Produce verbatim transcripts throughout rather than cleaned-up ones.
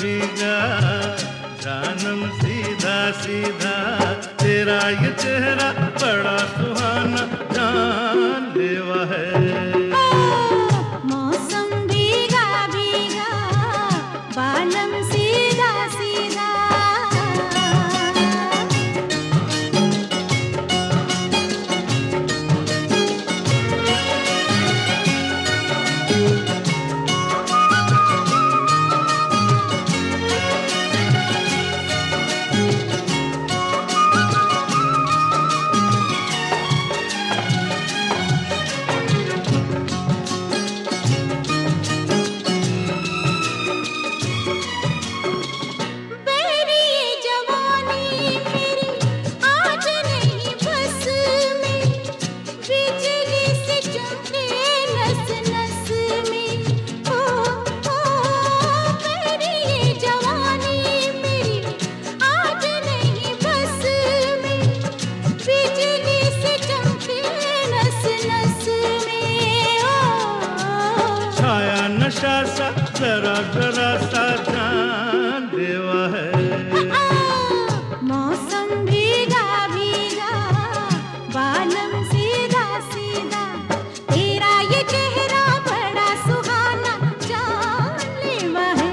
भीगा जानम सीधा सीधा, तेरा ये चेहरा बड़ा सुहाना जानलेवा है। मौसम भीगा भीगा बालम सीधा सीधा। नशा सा जरा जरा सा जानलेवा है। मौसम भीगा भीगा बालम सीधा सीधा, तेरा ये चेहरा बड़ा सुहाना जानलेवा है।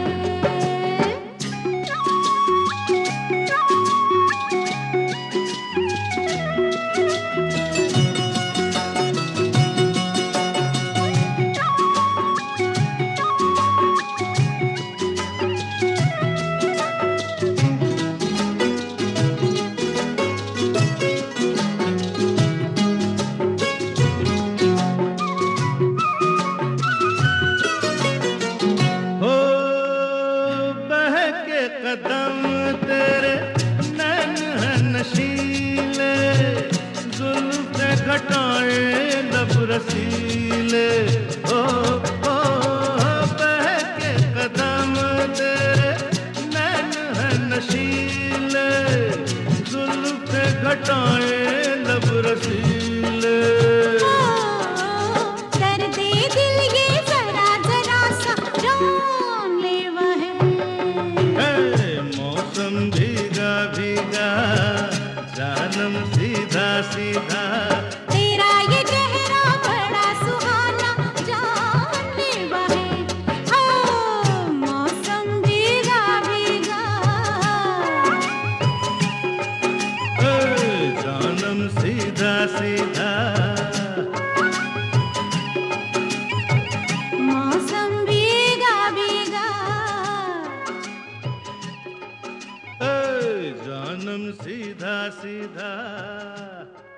कदम तेरे नैन है नशीले, जुल्फ़े घटाए लब रसीले। ओ ओ बहके कदम तेरे नैन है नशीले, जुल्फ़े घटाए लब रसीले। भीगा भीगा जानम सीधा सीधा, तेरा ये चेहरा बड़ा सुहाना जानलेवा है। ओ मौसम भीगा भीगा जानम सीधा सीधा, मौसम भीगा भीगा जानम सीधा सीधा।